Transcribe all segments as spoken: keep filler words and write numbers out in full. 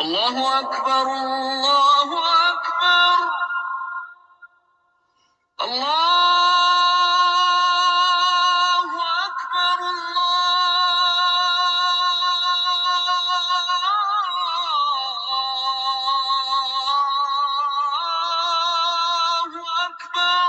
الله أكبر الله أكبر الله أكبر الله أكبر.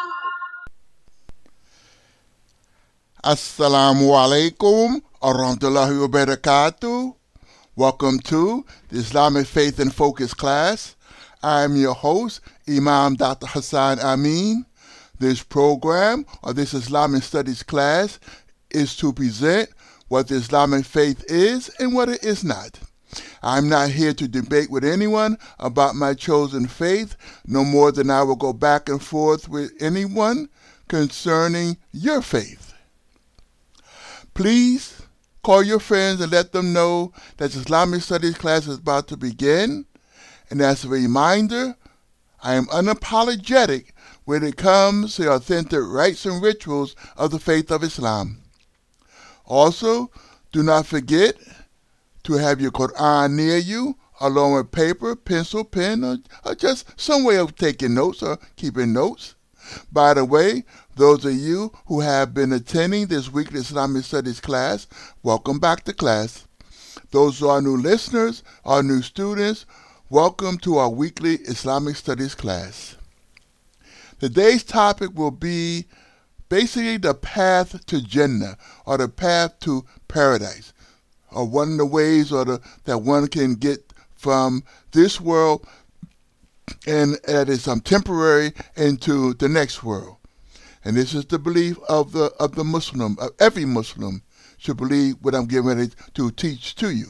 Assalamu alaikum warahmatullahi wabarakatuh. Welcome to the Islamic Faith and Focus class. I am your host, Imam Doctor Hassan Amin. This program, or this Islamic Studies class, is to present what the Islamic faith is and what it is not. I'm not here to debate with anyone about my chosen faith, no more than I will go back and forth with anyone concerning your faith. Please call your friends and let them know that the Islamic Studies class is about to begin. And as a reminder, I am unapologetic when it comes to authentic rites and rituals of the faith of Islam. Also, do not forget to have your Quran near you, along with paper, pencil, pen, or, or just some way of taking notes or keeping notes. By the way, those of you who have been attending this weekly Islamic Studies class, welcome back to class. Those who are new listeners, our new students, welcome to our weekly Islamic Studies class. Today's topic will be basically the path to Jannah, or the path to paradise, or one of the ways or the, that one can get from this world and that is um, temporary into the next world. And this is the belief of the of the Muslim. Of every Muslim should believe what I'm getting ready to teach to you.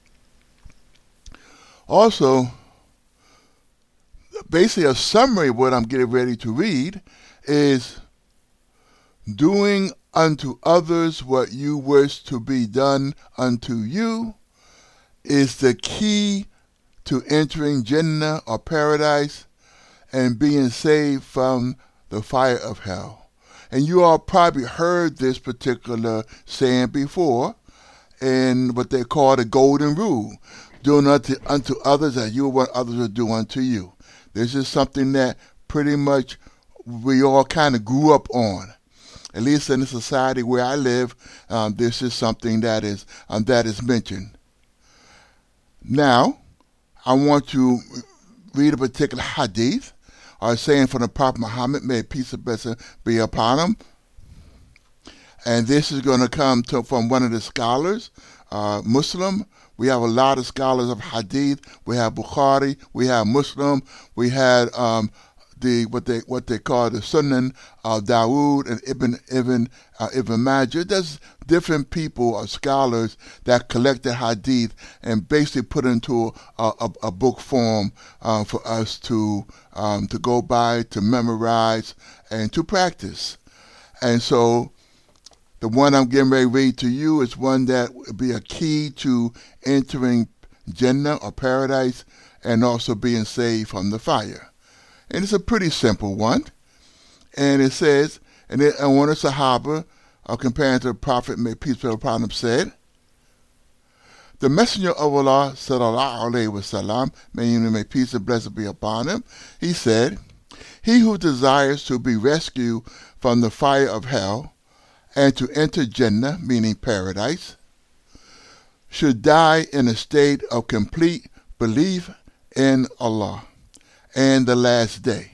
Also, basically a summary of what I'm getting ready to read is doing unto others what you wish to be done unto you is the key to entering Jannah or paradise and being saved from the fire of hell. And you all probably heard this particular saying before in what they call the golden rule, doing unto, unto others as you want others to do unto you. This is something that pretty much we all kind of grew up on. At least in the society where I live, um, this is something that is um, that is mentioned. Now, I want to read a particular hadith, or saying from the Prophet Muhammad, may peace and blessing be upon him. And this is going to come to, from one of the scholars, uh, Muslim. We have a lot of scholars of hadith. We have Bukhari, we have Muslim, we had um, the what they what they call the Sunan of Dawood and Ibn Ibn uh, Ibn Majah. There's different people or scholars that collect the hadith and basically put into a, a, a book form uh, for us to um, to go by, to memorize, and to practice. And so, the one I'm getting ready to read to you is one that will be a key to entering Jannah or paradise, and also being saved from the fire. And it's a pretty simple one. And it says, and, it, and one of the Sahaba, uh, comparing to the Prophet, may peace be upon him, said, the Messenger of Allah, sallallahu alayhi wa sallam, may, may peace and blessing be upon him, he said, he who desires to be rescued from the fire of hell and to enter Jannah, meaning paradise, should die in a state of complete belief in Allah and the last day.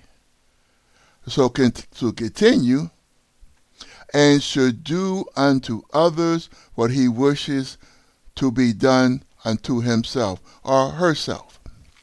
So to continue, and should do unto others what he wishes to be done unto himself or herself.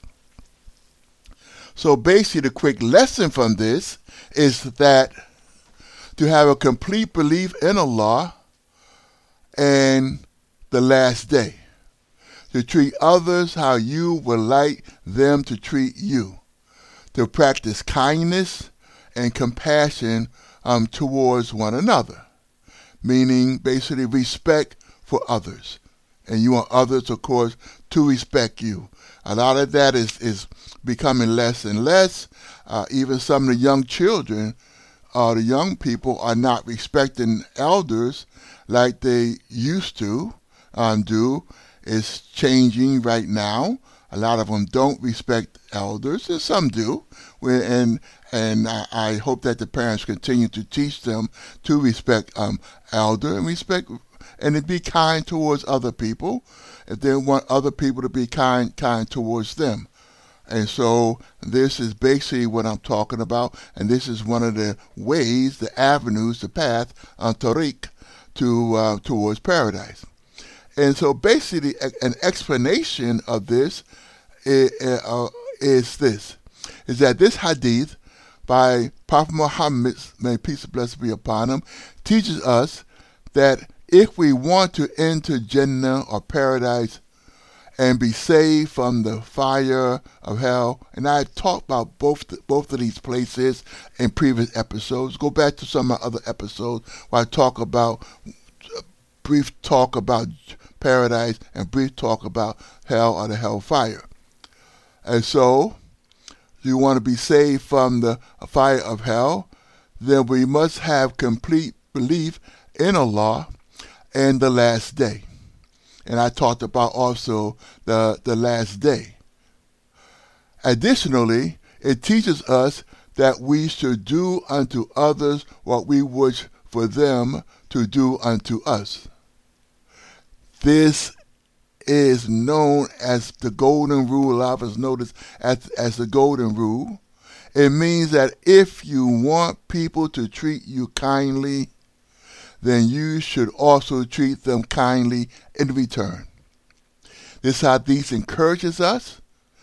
So basically the quick lesson from this is that to have a complete belief in Allah and the last day, to treat others how you would like them to treat you, to practice kindness and compassion um, towards one another, meaning basically respect for others. And you want others, of course, to respect you. A lot of that is, is becoming less and less. Uh, even some of the young children, uh, the young people are not respecting elders like they used to um, do. It's changing right now. A lot of them don't respect elders, and some do. We- And and I, I hope that the parents continue to teach them to respect um, elder and respect and to be kind towards other people. If they want other people to be kind kind towards them. And so this is basically what I'm talking about, and this is one of the ways, the avenues, the path on Tariq to uh, towards paradise. And so basically an explanation of this is, uh, is this, is that this hadith by Prophet Muhammad, may peace and blessings be upon him, teaches us that if we want to enter Jannah or paradise and be saved from the fire of hell, and I've talked about both both of these places in previous episodes. Go back to some of my other episodes where I talk about, brief talk about paradise and brief talk about hell or the hellfire. And so, you want to be saved from the fire of hell, then we must have complete belief in Allah and the last day. And I talked about also the, the last day. Additionally, it teaches us that we should do unto others what we wish for them to do unto us. This is known as the golden rule. A lot of us know this as, as the golden rule. It means that if you want people to treat you kindly, then you should also treat them kindly in return. This hadith encourages us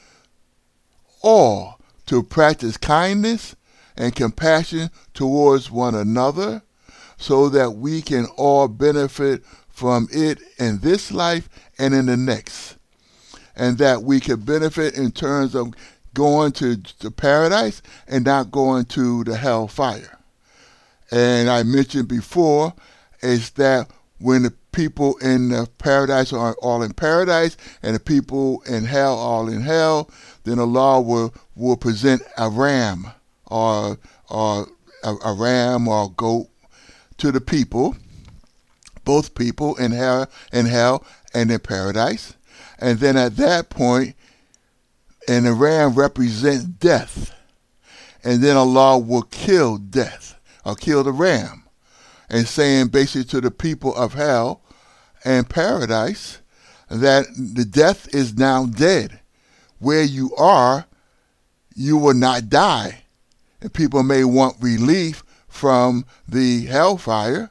all to practice kindness and compassion towards one another so that we can all benefit from it in this life and in the next. And that we can benefit in terms of going to the paradise and not going to the hellfire. And I mentioned before is that when the people in the paradise are all in paradise and the people in hell are all in hell, then Allah will, will present a ram or or a, a ram or a goat to the people, both people in hell, in hell and in paradise. And then at that point, and the ram represents death. And then Allah will kill death or kill the ram. And saying basically to the people of hell and paradise that the death is now dead. Where you are, you will not die. And people may want relief from the hellfire.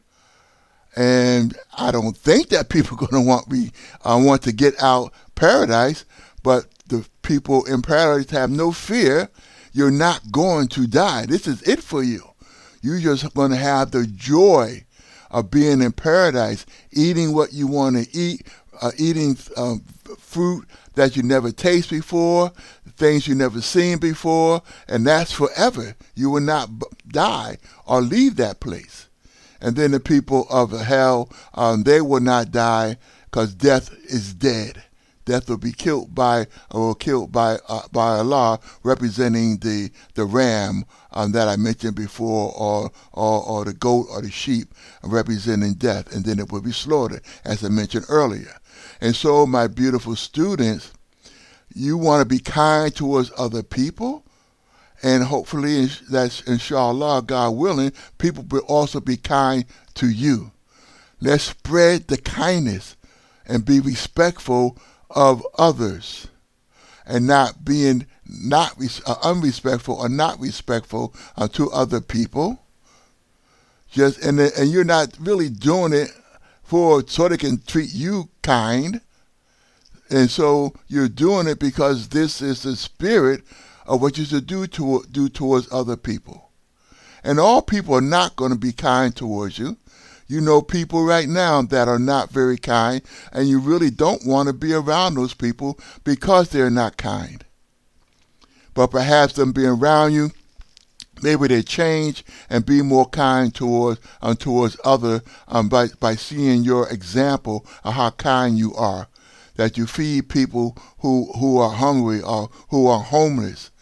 And I don't think that people are going to want re, uh, want to get out paradise, but the people in paradise have no fear. You're not going to die. This is it for you. You're just going to have the joy of being in paradise, eating what you want to eat, uh, eating um, fruit that you never tasted before, things you never seen before, and that's forever. You will not b- die or leave that place. And then the people of hell, um, they will not die because death is dead. Death will be killed by or killed by uh, by Allah, representing the the ram um, that I mentioned before, or, or or the goat or the sheep, representing death, and then it will be slaughtered, as I mentioned earlier. And so, my beautiful students, you want to be kind towards other people, and hopefully, that's inshallah, God willing, people will also be kind to you. Let's spread the kindness and be respectful of others, and not being not uh, unrespectful or not respectful uh, to other people. Just and and you're not really doing it for so they can treat you kind, and so you're doing it because this is the spirit of what you should do to do towards other people. And all people are not going to be kind towards you. You know people right now that are not very kind, and you really don't want to be around those people because they're not kind. But perhaps them being around you, maybe they change and be more kind towards um, towards other um, by by seeing your example of how kind you are, that you feed people who who are hungry or who are homeless,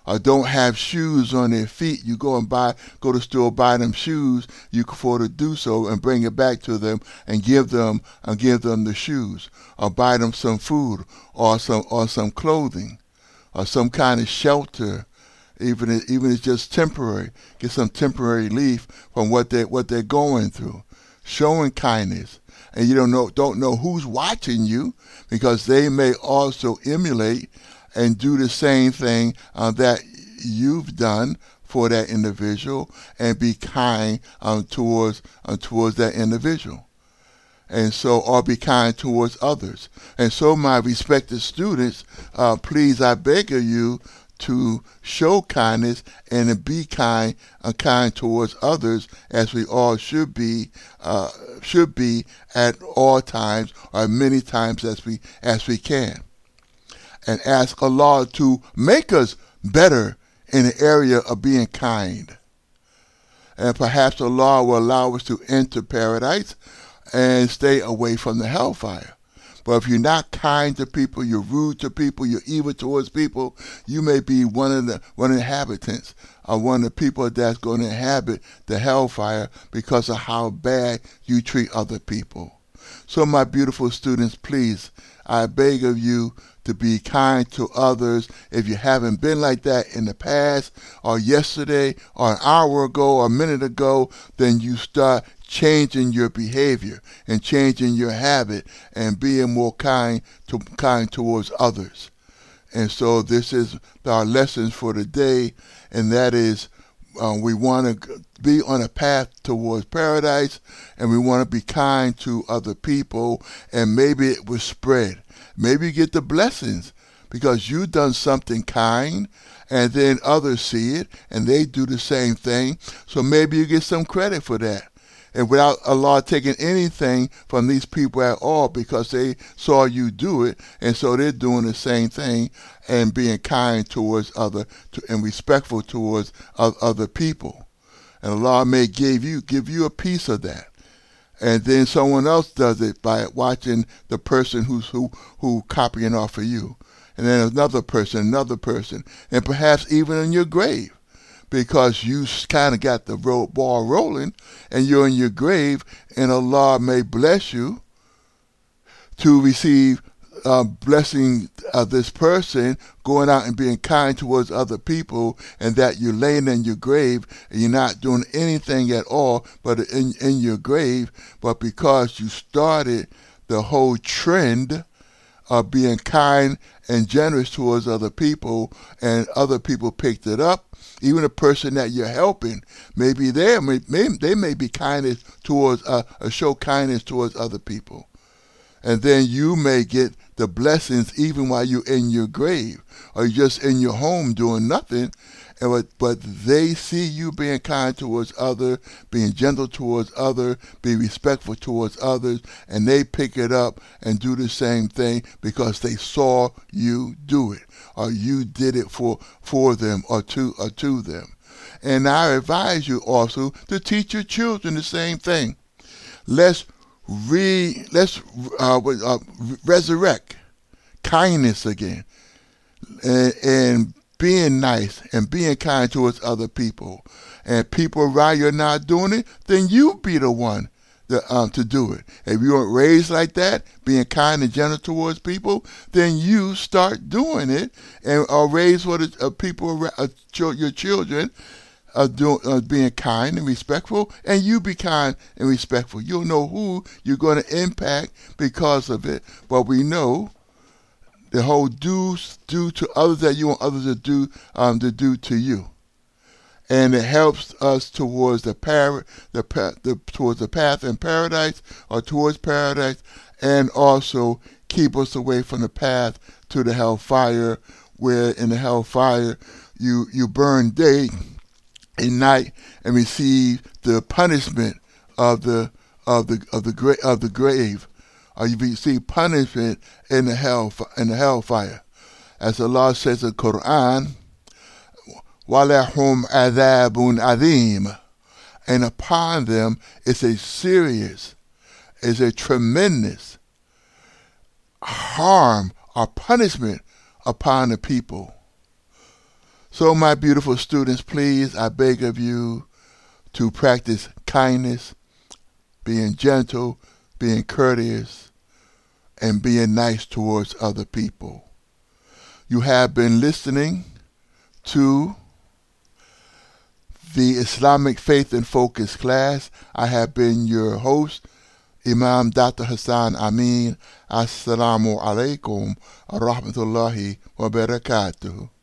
or don't have shoes on their feet, you go and buy, go to the store, buy them shoes. You can afford to do so and bring it back to them and give them and give them the shoes, or buy them some food or some or some clothing, or some kind of shelter, even if, even if it's just temporary. Get some temporary relief from what they what they're going through. Showing kindness, and you don't know don't know who's watching you, because they may also emulate and do the same thing uh, that you've done for that individual, and be kind um, towards uh, towards that individual, and so or be kind towards others. And so, my respected students, uh, please, I beg of you to show kindness and to be kind, uh, kind towards others, as we all should be, uh, should be at all times, or many times as we as we can. And ask Allah to make us better in the area of being kind. And perhaps Allah will allow us to enter paradise and stay away from the hellfire. But if you're not kind to people, you're rude to people, you're evil towards people, you may be one of the one of the inhabitants, or one of the people that's going to inhabit the hellfire because of how bad you treat other people. So, my beautiful students, please, I beg of you to be kind to others. If you haven't been like that in the past, or yesterday, or an hour ago, or a minute ago, then you start changing your behavior and changing your habit and being more kind to kind towards others. And so this is our lessons for today, and that is uh, we want to be on a path towards paradise, and we want to be kind to other people, and maybe it will spread. Maybe you get the blessings because you've done something kind, and then others see it and they do the same thing. So maybe you get some credit for that. And without Allah taking anything from these people at all, because they saw you do it, and so they're doing the same thing and being kind towards other to, and respectful towards other people. And Allah may give you give you a piece of that. And then someone else does it by watching the person who's who who copying off of you. And then another person, another person, and perhaps even in your grave, because you kind of got the ro- ball rolling, and you're in your grave, and Allah may bless you to receive uh, blessing of this person going out and being kind towards other people, and that you're laying in your grave and you're not doing anything at all but in, in your grave, but because you started the whole trend of being kind and generous towards other people, and other people picked it up. Even the person that you're helping, maybe they may, may they may be kindness towards uh, or show kindness towards other people, and then you may get the blessings even while you're in your grave, or you're just in your home doing nothing. And but, but they see you being kind towards others, being gentle towards others, being respectful towards others, and they pick it up and do the same thing because they saw you do it, or you did it for, for them or to or to them. And I advise you also to teach your children the same thing. Let's re let's uh, uh, resurrect kindness again, and, and being nice and being kind towards other people. And people around you are not doing it, then you be the one to, um, to do it. If you weren't raised like that, being kind and gentle towards people, then you start doing it, and are raised with uh, people, uh, your children, uh, doing, uh, being kind and respectful, and you be kind and respectful. You'll know who you're going to impact because of it. But we know the whole do do to others that you want others to do um, to do to you, and it helps us towards the par the, the towards the path in paradise, or towards paradise, and also keep us away from the path to the hellfire, where in the hellfire you you burn day and night and receive the punishment of the of the of the gra- of the grave. Or you receive punishment in the hell in the hellfire, as Allah says in the Quran, وَلَهُمْ عَذَابٌ عَظِيمٌ, and upon them is a serious, is a tremendous harm or punishment upon the people. So my beautiful students, please, I beg of you to practice kindness, being gentle, being courteous, and being nice towards other people. You have been listening to the Islamic Faith and Focus class. I have been your host, Imam Doctor Hassan Amin. Assalamu alaikum wa rahmatullahi wa barakatuh.